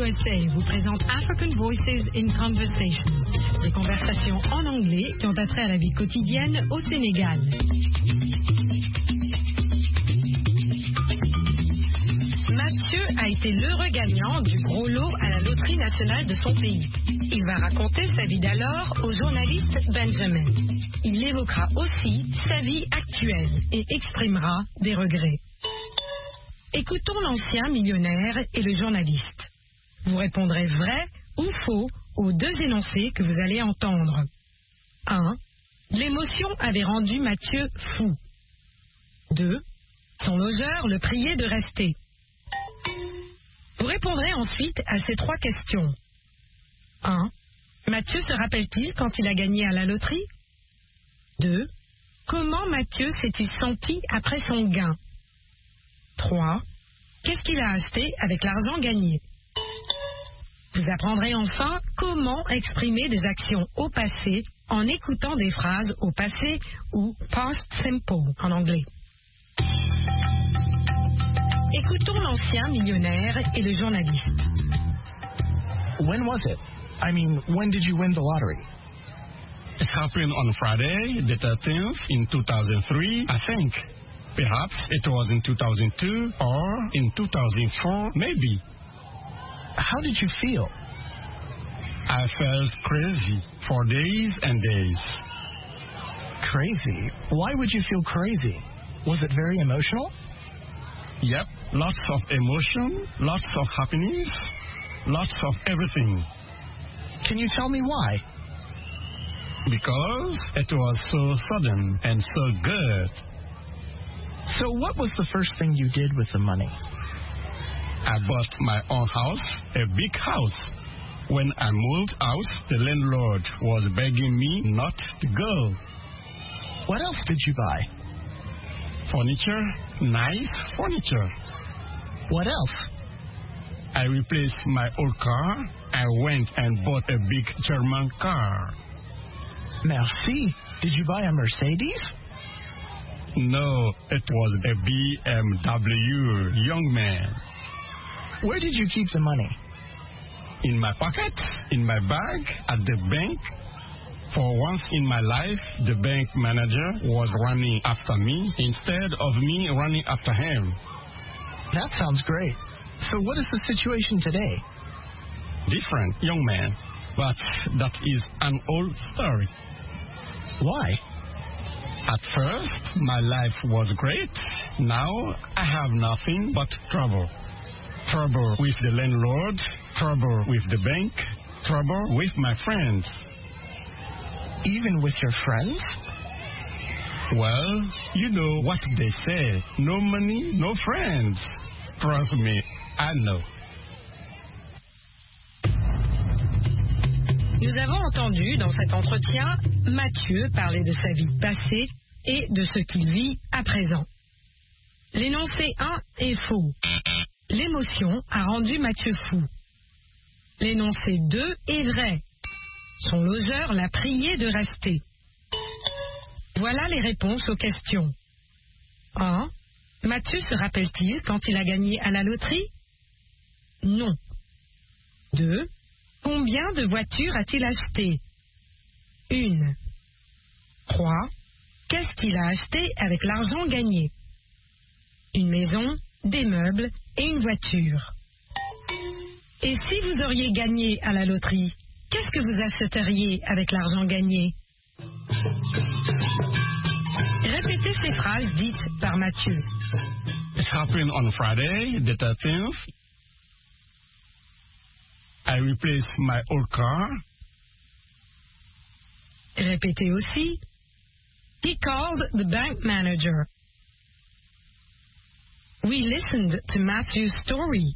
USA vous présente African Voices in Conversation, des conversations en anglais qui ont attrait à la vie quotidienne au Sénégal. Mathieu a été l'heureux gagnant du gros lot à la loterie nationale de son pays. Il va raconter sa vie d'alors au journaliste Benjamin. Il évoquera aussi sa vie actuelle et exprimera des regrets. Écoutons l'ancien millionnaire et le journaliste. Vous répondrez vrai ou faux aux deux énoncés que vous allez entendre. 1. L'émotion avait rendu Mathieu fou. 2. Son logeur le priait de rester. Vous répondrez ensuite à ces trois questions. 1. Mathieu se rappelle-t-il quand il a gagné à la loterie? 2. Comment Mathieu s'est-il senti après son gain? 3. Qu'est-ce qu'il a acheté avec l'argent gagné? Vous apprendrez enfin comment exprimer des actions au passé en écoutant des phrases au passé ou past simple en anglais. Écoutons l'ancien millionnaire et le journaliste. When was it? I mean, when did you win the lottery? It happened on Friday, the 13th, in 2003, I think. Perhaps it was in 2002 or in 2004, maybe. How did you feel? I felt crazy for days and days. Crazy? Why would you feel crazy? Was it very emotional? Yep, lots of emotion, lots of happiness, lots of everything. Can you tell me why? Because it was so sudden and so good. So what was the first thing you did with the money? I bought my own house, a big house. When I moved out, the landlord was begging me not to go. What else did you buy? Furniture, nice furniture. What else? I replaced my old car. I went and bought a big German car. Merci. Did you buy a Mercedes? No, it was a BMW, young man. Where did you keep the money? In my pocket, in my bag, at the bank. For once in my life, the bank manager was running after me instead of me running after him. That sounds great. So what is the situation today? Different, young man. But that is an old story. Why? At first, my life was great. Now, I have nothing but trouble. Trouble with the landlord, trouble with the bank, trouble with my friends. Even with your friends? Well, you know what they say. No money, no friends. Trust me, I know. Nous avons entendu dans cet entretien Mathieu parler de sa vie passée et de ce qu'il vit à présent. L'énoncé 1 est faux. L'émotion a rendu Mathieu fou. L'énoncé 2 est vrai. Son logeur l'a prié de rester. Voilà les réponses aux questions. 1. Mathieu se rappelle-t-il quand il a gagné à la loterie? Non. 2. Combien de voitures a-t-il acheté? 1. 3. Qu'est-ce qu'il a acheté avec l'argent gagné? Une maison, des meubles et une voiture. Et si vous auriez gagné à la loterie, qu'est-ce que vous achèteriez avec l'argent gagné? Répétez ces phrases dites par Mathieu. It happened on Friday, the 13th. I replaced my old car. Répétez aussi. He called the bank manager. We listened to Matthew's story.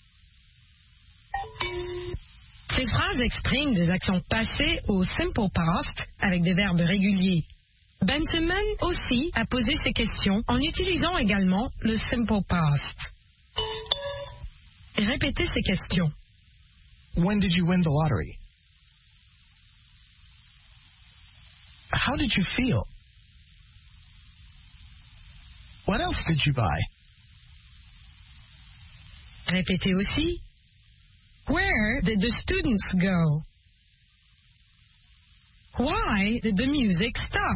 Ces phrases expriment des actions passées au simple past avec des verbes réguliers. Benjamin aussi a posé ces questions en utilisant également le simple past. Répétez ces questions. When did you win the lottery? How did you feel? What else did you buy? Répétez aussi. Where did the students go? Why did the music stop?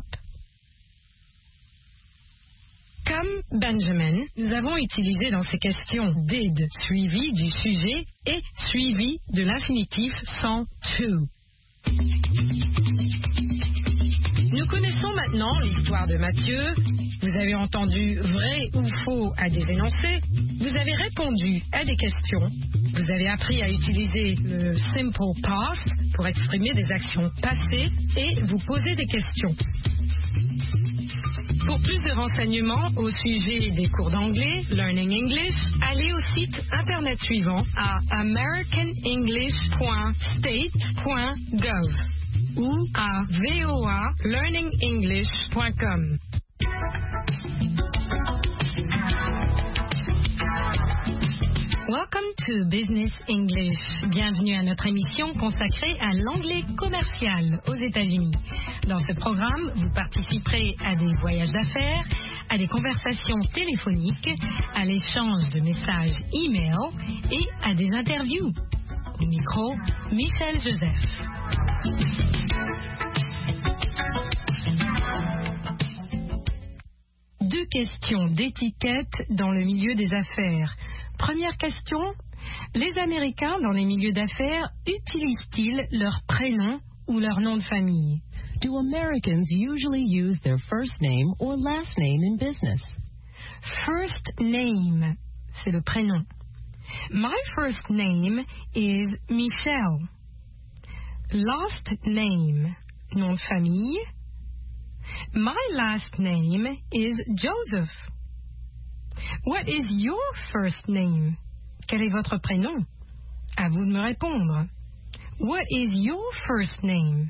Comme Benjamin, nous avons utilisé dans ces questions did suivi du sujet et suivi de l'infinitif sans to. Nous connaissons maintenant l'histoire de Mathieu. Vous avez entendu vrai ou faux à des énoncés. Vous avez répondu à des questions. Vous avez appris à utiliser le simple past pour exprimer des actions passées et vous poser des questions. Pour plus de renseignements au sujet des cours d'anglais, Learning English, allez au site internet suivant à americanenglish.state.gov ou à voalearningenglish.com. Welcome to Business English. Bienvenue à notre émission consacrée à l'anglais commercial aux États-Unis. Dans ce programme, vous participerez à des voyages d'affaires, à des conversations téléphoniques, à l'échange de messages e-mail et à des interviews. Au micro, Michel Joseph. Deux questions d'étiquette dans le milieu des affaires. Première question, les Américains dans les milieux d'affaires utilisent-ils leur prénom ou leur nom de famille? Do Americans usually use their first name or last name in business? First name, c'est le prénom. My first name is Michelle. Last name, nom de famille. My last name is Joseph. What is your first name? Quel est votre prénom? À vous de me répondre. What is your first name?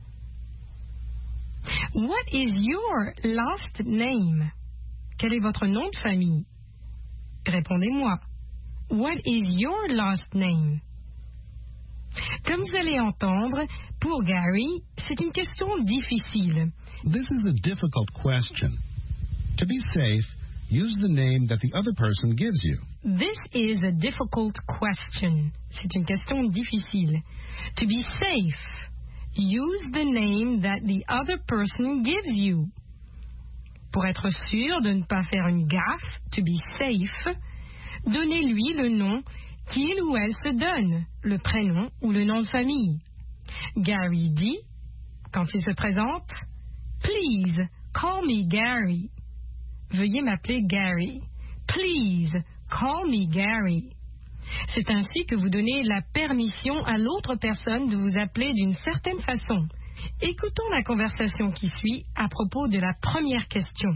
What is your last name? Quel est votre nom de famille? Répondez-moi. What is your last name? Comme vous allez entendre, pour Gary, c'est une question difficile. This is a difficult question. To be safe, use the name that the other person gives you. This is a difficult question. C'est une question difficile. To be safe, use the name that the other person gives you. Pour être sûr de ne pas faire une gaffe, to be safe, donnez-lui le nom qu'il ou elle se donne, le prénom ou le nom de famille. Gary dit, quand il se présente, Please call me Gary. Veuillez m'appeler Gary. Please call me Gary. C'est ainsi que vous donnez la permission à l'autre personne de vous appeler d'une certaine façon. Écoutons la conversation qui suit à propos de la première question.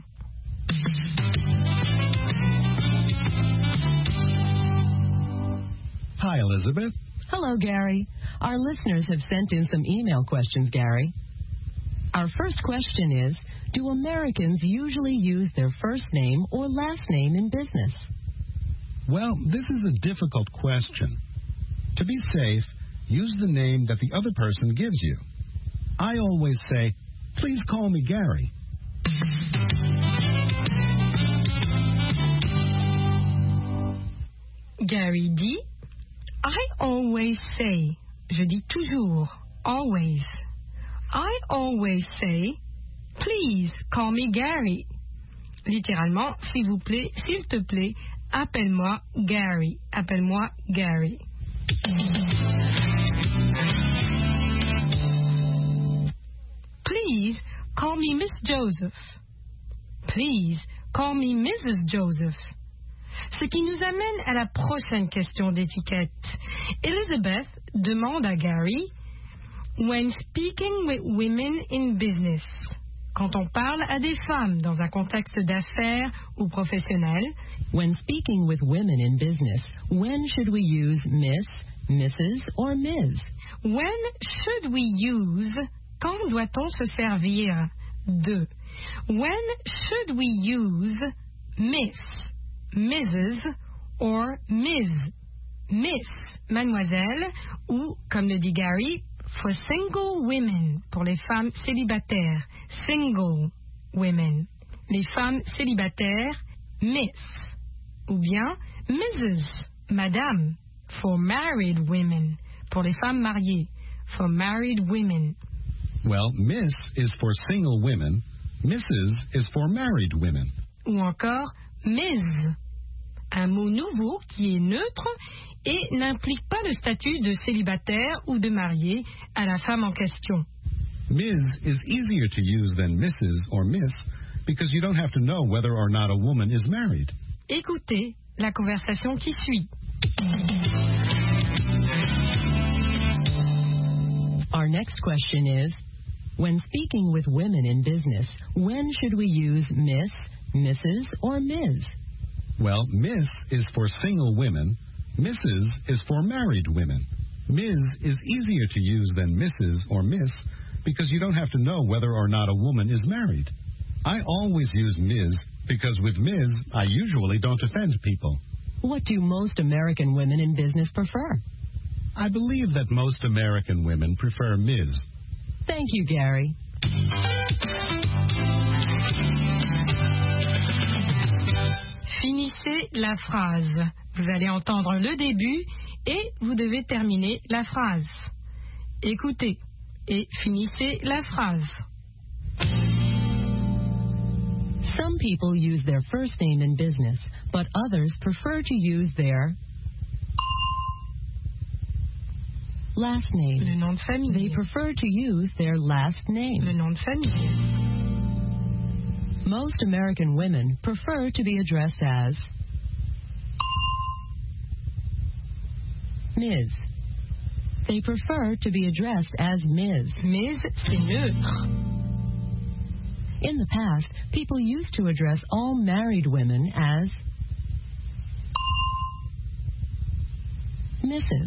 Hi, Elizabeth. Hello, Gary. Our listeners have sent in some email questions, Gary. Our first question is, do Americans usually use their first name or last name in business? Well, this is a difficult question. To be safe, use the name that the other person gives you. I always say, please call me Gary. Gary dit, I always say, je dis toujours, always. I always say, please call me Gary. Littéralement, s'il vous plaît, s'il te plaît, appelle-moi Gary. Appelle-moi Gary. Please call me Miss Joseph. Please call me Mrs. Joseph. Ce qui nous amène à la prochaine question d'étiquette. Elizabeth demande à Gary, when speaking with women in business, quand on parle à des femmes dans un contexte d'affaires ou professionnel, when speaking with women in business, when should we use Miss, Mrs. or Ms? When should we use, quand doit-on se servir de? When should we use Miss, Mrs. or Ms? Miss, mademoiselle, ou, comme le dit Gary, for single women, pour les femmes célibataires, single women. Les femmes célibataires, Miss. Ou bien Mrs., madame, for married women, pour les femmes mariées. For married women. Well, Miss is for single women. Mrs. is for married women. Ou encore Ms. Un mot nouveau qui est neutre et n'implique pas le statut de célibataire ou de marié à la femme en question. Ms. is easier to use than Mrs. or Miss because you don't have to know whether or not a woman is married. Écoutez la conversation qui suit. Our next question is, when speaking with women in business, when should we use Miss, Mrs., or Ms.? Well, Miss is for single women. Mrs. is for married women. Ms. is easier to use than Mrs. or Miss because you don't have to know whether or not a woman is married. I always use Ms. because with Ms. I usually don't offend people. What do most American women in business prefer? I believe that most American women prefer Ms. Thank you, Gary. Finissez la phrase. Vous allez entendre le début et vous devez terminer la phrase. Écoutez et finissez la phrase. Some people use their first name in business, but others prefer to use their last name. Le nom de famille. They prefer to use their last name. Le nom de famille. Most American women prefer to be addressed as Ms. They prefer to be addressed as Ms. Ms, c'est neutre. In the past, people used to address all married women as Mrs.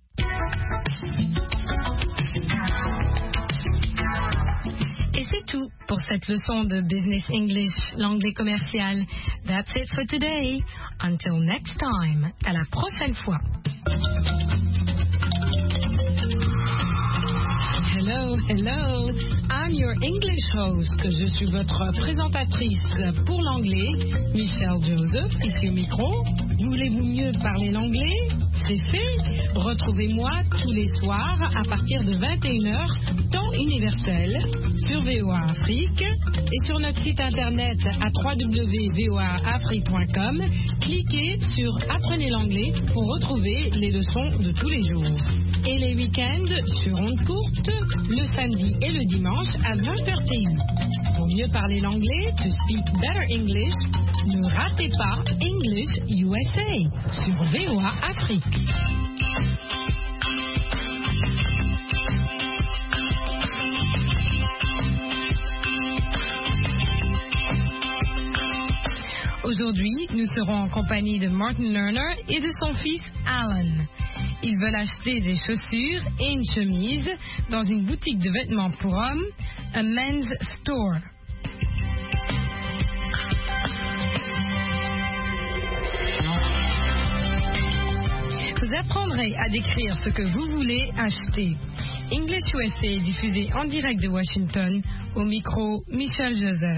Et c'est tout pour cette leçon de Business English, l'anglais commercial. That's it for today. Until next time. À la prochaine fois. Hello, hello. I'm your English host. Je suis votre présentatrice pour l'anglais, Michelle Joseph, ici au micro. Voulez-vous mieux parler l'anglais? C'est fait. Retrouvez-moi tous les soirs à partir de 21h, temps universel, sur VOA Afrique et sur notre site internet à www.voaafrique.com. Cliquez sur Apprenez l'anglais pour retrouver les leçons de tous les jours. Et les week-ends sur ondes courtes, le samedi et le dimanche à 20h TU. Pour mieux parler l'anglais, to speak better English, ne ratez pas English USA sur VOA Afrique. Aujourd'hui, nous serons en compagnie de Martin Lerner et de son fils Alan. Ils veulent acheter des chaussures et une chemise dans une boutique de vêtements pour hommes, a men's store. Vous apprendrez à décrire ce que vous voulez acheter. English USA est diffusé en direct de Washington, au micro Michel Joseph.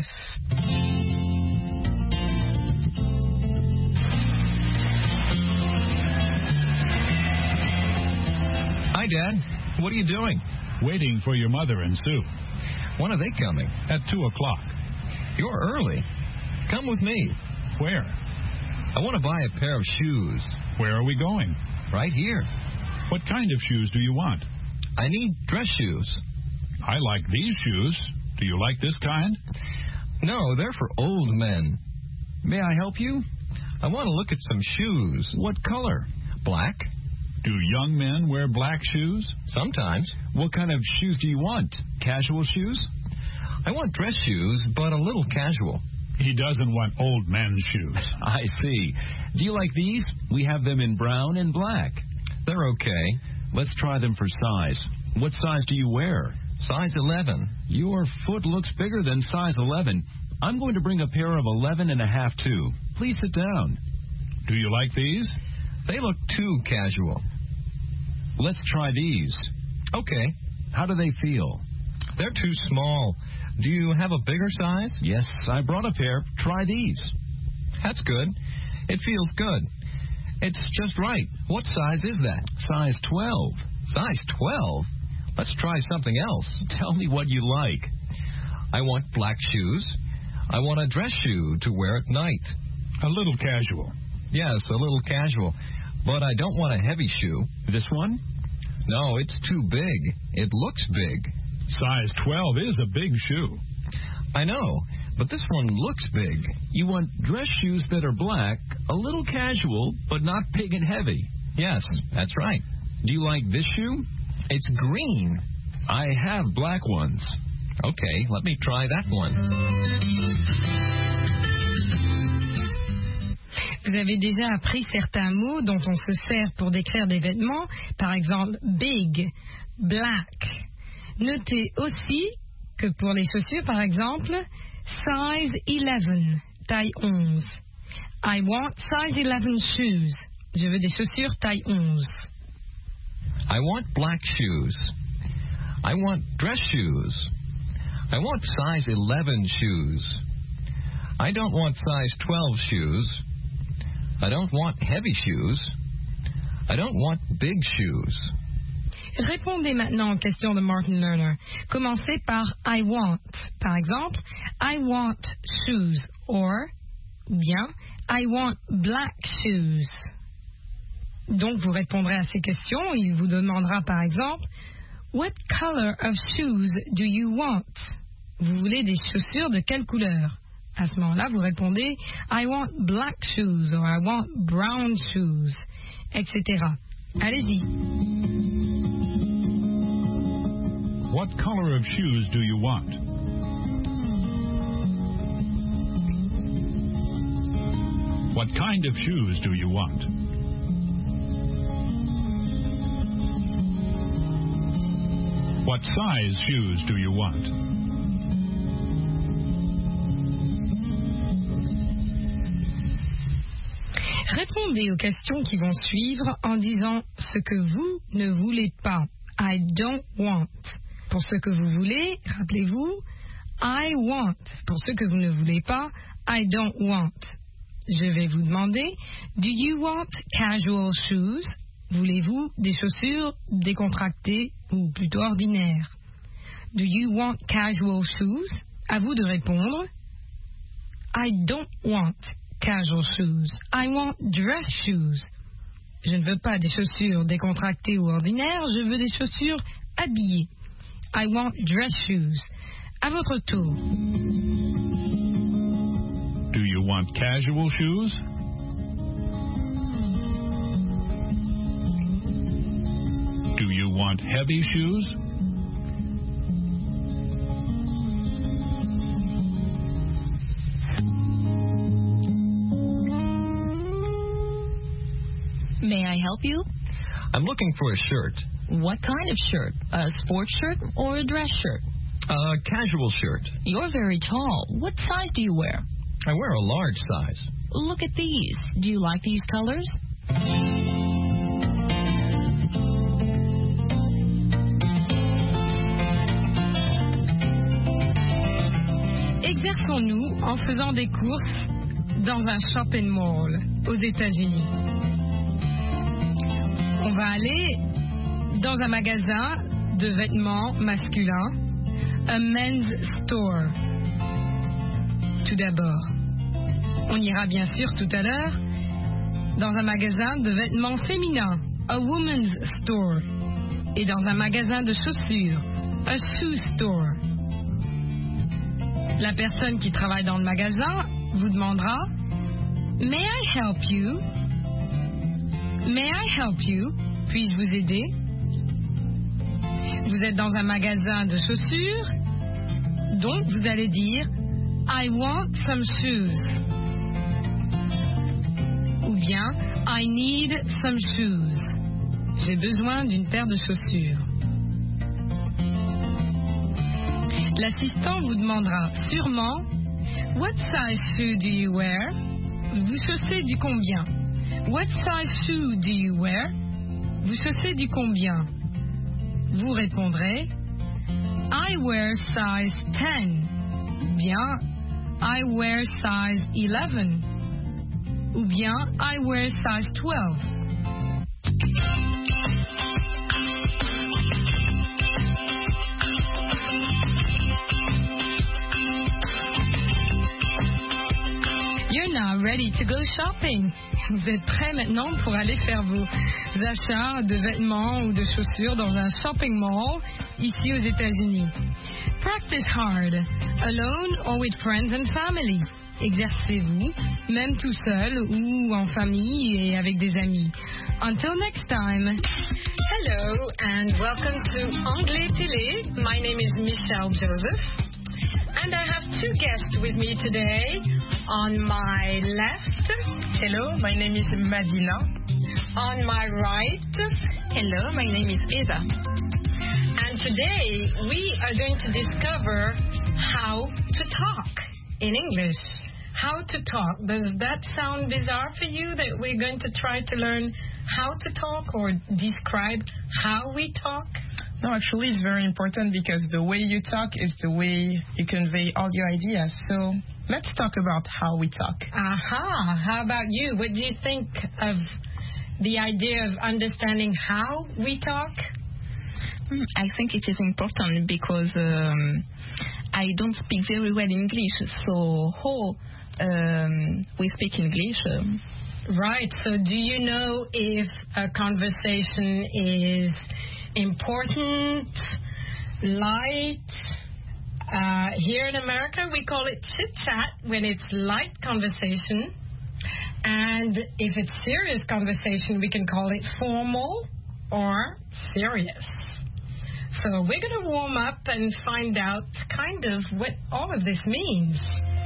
Hi, Dad. What are you doing? Waiting for your mother and Sue. When are they coming? At 2 o'clock. You're early. Come with me. Where? I want to buy a pair of shoes. Where are we going? Right here. What kind of shoes do you want? I need dress shoes. I like these shoes. Do you like this kind? No, they're for old men. May I help you? I want to look at some shoes. What color? Black. Do young men wear black shoes? Sometimes. What kind of shoes do you want? Casual shoes? I want dress shoes, but a little casual. He doesn't want old men's shoes. I see. Do you like these? We have them in brown and black. They're okay. Let's try them for size. What size do you wear? Size 11. Your foot looks bigger than size 11. I'm going to bring a pair of 11.5 too. Please sit down. Do you like these? They look too casual. Let's try these. Okay. How do they feel? They're too small. Do you have a bigger size? Yes, I brought a pair. Try these. That's good. It feels good. It's just right. What size is that? Size 12. Size 12? Let's try something else. Tell me what you like. I want black shoes. I want a dress shoe to wear at night. A little casual. Yes, a little casual. But I don't want a heavy shoe. This one? No, it's too big. It looks big. Size 12 is a big shoe. I know, but this one looks big. You want dress shoes that are black, a little casual, but not big and heavy. Yes, that's right. Do you like this shoe? It's green. I have black ones. Okay, let me try that one. Vous avez déjà appris certains mots dont on se sert pour décrire des vêtements, par exemple big, black. Notez aussi que pour les chaussures, par exemple, size 11, taille 11. I want size 11 shoes. Je veux des chaussures taille 11. I want black shoes. I want dress shoes. I want size 11 shoes. I don't want size 12 shoes. I don't want heavy shoes. I don't want big shoes. Répondez maintenant aux questions de Martin Lerner. Commencez par I want. Par exemple, I want shoes. Or, bien, I want black shoes. Donc, vous répondrez à ces questions. Il vous demandera, par exemple, What color of shoes do you want? Vous voulez des chaussures de quelle couleur? À ce moment-là, vous répondez I want black shoes or I want brown shoes, etc. Allez-y. What color of shoes do you want? What kind of shoes do you want? What size shoes do you want? Répondez aux questions qui vont suivre en disant ce que vous ne voulez pas. I don't want. Pour ce que vous voulez, rappelez-vous, I want. Pour ce que vous ne voulez pas, I don't want. Je vais vous demander, do you want casual shoes? Voulez-vous des chaussures décontractées ou plutôt ordinaires? Do you want casual shoes? À vous de répondre, I don't want casual shoes. I want dress shoes. Je ne veux pas des chaussures décontractées ou ordinaires, je veux des chaussures habillées. I want dress shoes. À votre tour. Do you want casual shoes? Do you want heavy shoes? May I help you? I'm looking for a shirt. What kind of shirt? A sports shirt or a dress shirt? A casual shirt. You're very tall. What size do you wear? I wear a large size. Look at these. Do you like these colors? Exerçons-nous en faisant des courses dans un shopping mall aux États-Unis. On va aller dans un magasin de vêtements masculins, a men's store. Tout d'abord, on ira bien sûr tout à l'heure dans un magasin de vêtements féminins, a woman's store, et dans un magasin de chaussures, a shoe store. La personne qui travaille dans le magasin vous demandera May I help you? May I help you? Puis-je vous aider? Vous êtes dans un magasin de chaussures, donc vous allez dire I want some shoes. Ou bien I need some shoes. J'ai besoin d'une paire de chaussures. L'assistant vous demandera sûrement What size shoe do you wear? Vous chaussez du combien? What size shoe do you wear? Vous chaussez du combien? Vous répondrez I wear size 10. Bien, I wear size 11. Ou bien, I wear size 12. You're now ready to go shopping. Vous êtes prêts maintenant pour aller faire vos achats de vêtements ou de chaussures dans un shopping mall ici aux États-Unis. Practice hard, alone or with friends and family. Exercez-vous, même tout seul ou en famille et avec des amis. Until next time. Hello and welcome to Anglais Télé. My name is Michelle Joseph. And I have two guests with me today. On my left, hello, my name is Madina. On my right, hello, my name is Eva. And today we are going to discover how to talk in English. How to talk. Does that sound bizarre for you that we're going to try to learn how to talk or describe how we talk? No, actually, it's very important because the way you talk is the way you convey all your ideas. So let's talk about how we talk. Aha. How about you? What do you think of the idea of understanding how we talk? I think it is important because I don't speak very well English. So how we speak English? Right. So do you know if a conversation is important, light? Here in America, we call it chit-chat when it's light conversation. And if it's serious conversation, we can call it formal or serious. So we're going to warm up and find out kind of what all of this means.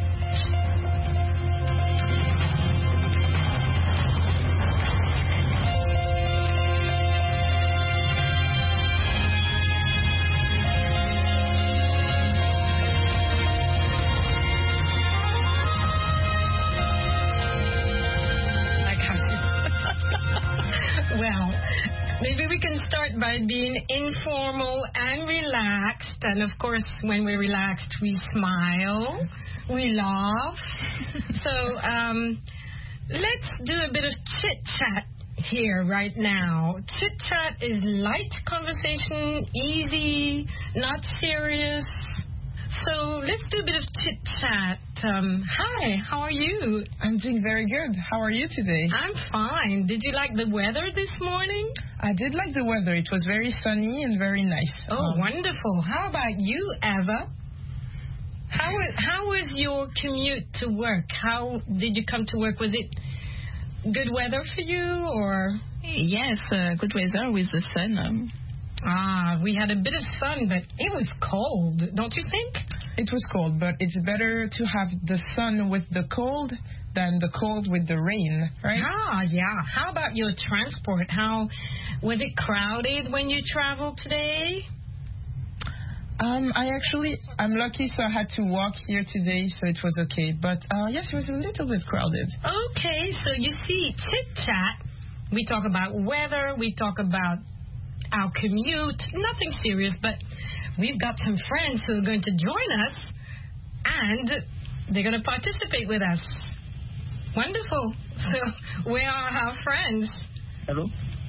Well, maybe we can start by being informal and relaxed. And of course, when we're relaxed, we smile, we laugh. So let's do a bit of chit-chat here right now. Chit-chat is light conversation, easy, not serious. So let's do a bit of chit-chat. Hi, how are you? I'm doing very good. How are you today? I'm fine. Did you like the weather this morning? I did like the weather. It was very sunny and very nice. Oh, wonderful. How about you, Eva? How was your commute to work? How did you come to work? Was it good weather for you, or? Yes, good weather with the sun. We had a bit of sun, but it was cold, don't you think? It was cold, but it's better to have the sun with the cold than the cold with the rain, right? Yeah. How about your transport? How was it crowded when you traveled today? I'm lucky, so I had to walk here today, so it was okay. But yes, it was a little bit crowded. Okay, so you see, chit-chat, we talk about weather, we talk about our commute, nothing serious, but we've got some friends who are going to join us, and they're going to participate with us. Wonderful. So, where are our friends? Hello.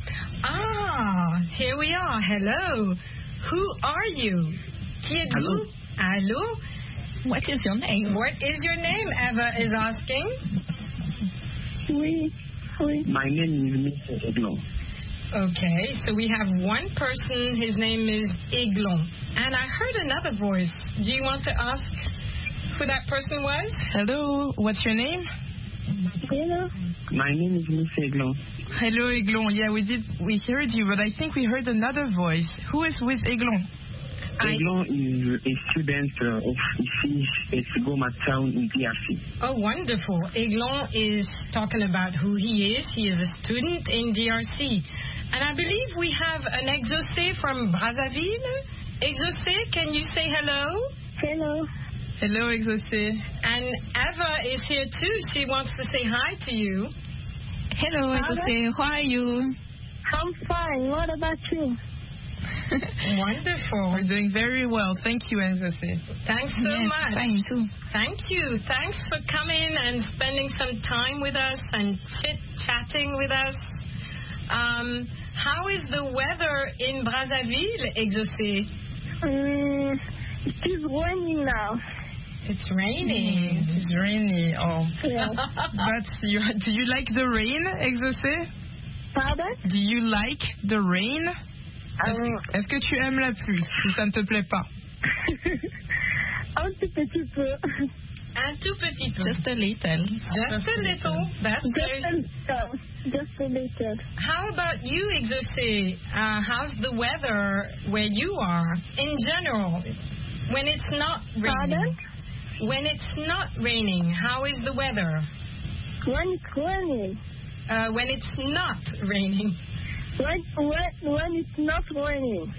Here we are. Hello. Who are you? Qui êtes-vous? Hello. What is your name? What is your name, Eva is asking. Oui. My name is Mr. Eglon. Okay, so we have one person, his name is Eglon. And I heard another voice. Do you want to ask who that person was? Hello, what's your name? Hello. My name is Mr. Eglon. Hello, Eglon. Yeah, we heard you, but I think we heard another voice. Who is with Eglon? Eglon is a student of IFI Esigoma town in DRC. Oh, wonderful. Eglon is talking about who he is. He is a student in DRC. And I believe we have an exaucé from Brazzaville. Exaucé, can you say hello? Hello. Hello, exaucé. And Eva is here too. She wants to say hi to you. Hello, exaucé. How are you? I'm fine. What about you? Wonderful. We're doing very well. Thank you, exaucé. Thanks so much. Fine too. Thank you. Thanks for coming and spending some time with us and chit-chatting with us. How is the weather in Brazzaville, exaucé? It is raining now. It's raining. It's rainy. Oh. Yeah. Do you like the rain, Exaucé? Pardon? Do you like the rain? Est-ce que tu aimes la pluie ou ça ne te plaît pas? Un tout petit peu. Un tout petit peu. Just a little. Just a little. That's good. Just a little. How about you, Exaucé? How's the weather where you are in general? When it's not raining. Pardon? When it's not raining, how is the weather? When it's raining. When it's not raining. When it's not raining.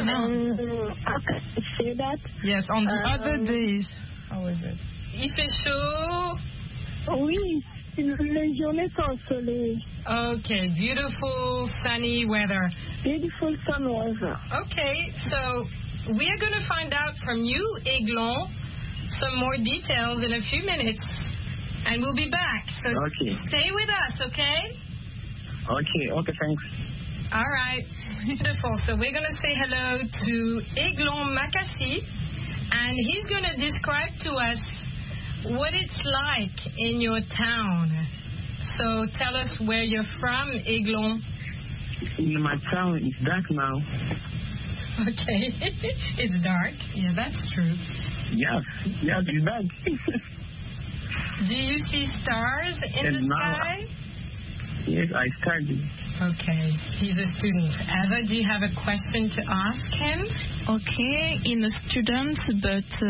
Say that? Yes, on the other days. How is it? Il fait chaud. Oui, les journées sont ensoleillées. Okay, beautiful sunny weather. Beautiful sun weather. Okay, so we are going to find out from you, Aiglon, some more details in a few minutes, and we'll be back. So stay with us, okay? Okay, thanks. All right, beautiful. So we're going to say hello to Aiglon Makassi, and he's going to describe to us what it's like in your town. So tell us where you're from, Aiglon. In my town, it's dark now. Okay, it's dark. Yeah, that's true. Yes, it's dark. Do you see stars in the sky? Yes, I study. Okay, he's a student. Eva, do you have a question to ask him? Okay, in a student, but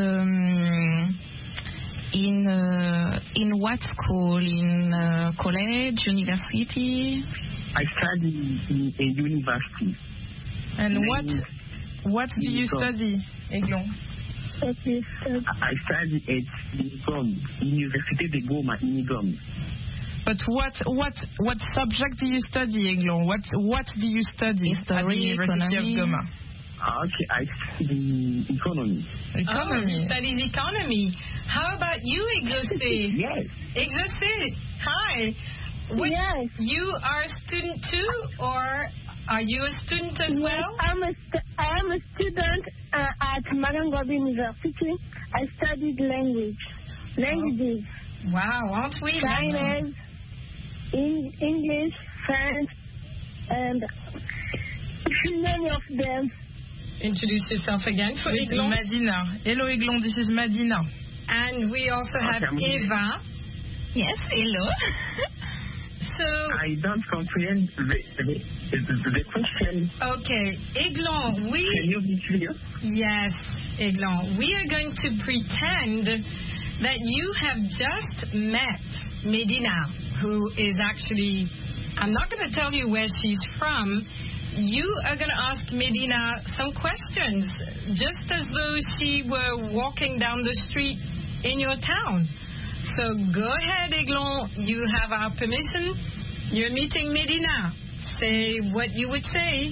in what school? In college, university? I study in a university. And what do you study, Aiglon? I study at Nigom, Université de Goma in Nigom. But what subject do you study, Aiglon? What do you study at the University of Goma? Okay, I study economy. Oh, he studies economy. How about you, Exaucé? Yes. Exaucé, hi. Yes. You are a student too, or are you a student as well? I am a student at Marangobi University. I studied languages. Wow, aren't we? Chinese, English, French, and many of them. Introduce yourself again for Aiglon. Madina. Hello, Aiglon. This is Madina. And we also have Eva. Yes, hello. So I don't comprehend the question. Okay, Aiglon, Can you be clear? Yes, Aiglon. We are going to pretend that you have just met Medina, who is actually, I'm not going to tell you where she's from. You are going to ask Medina some questions, just as though she were walking down the street in your town. So go ahead, Aiglon. You have our permission. You're meeting Medina. Say what you would say.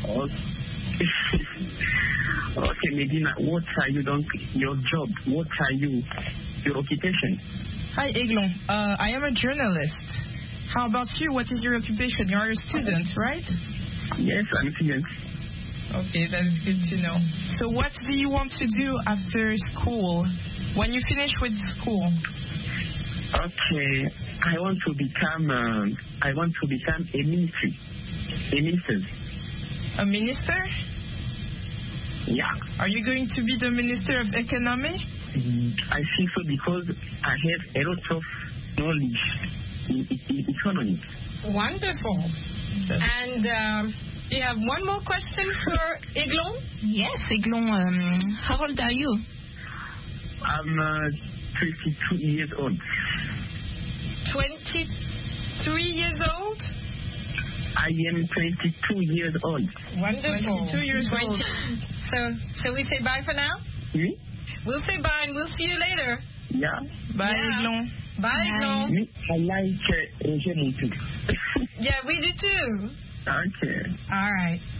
Okay, Medina, what are you doing? Your job? What are you? Your occupation? Hi, Aiglon. I am a journalist. How about you? What is your occupation? You are a student, right? Yes, I'm a student. Okay, that's good to know. So what do you want to do after school? When you finish with school? Okay, I want to become a minister. A minister? Yeah. Are you going to be the Minister of Economy? I think so because I have a lot of knowledge in economy. Wonderful. And do you have one more question for Aiglon? Yes, Aiglon. How old are you? I'm 22 years old. 23 years old? I am 22 years old. Wonderful. 22 years old. So, shall we say bye for now? Oui? We'll say bye and we'll see you later. Yeah. Bye, Yeah. Aiglon. Bye, Aiglon. Oui, I like Roger too. Yeah, we do too. Okay. All right.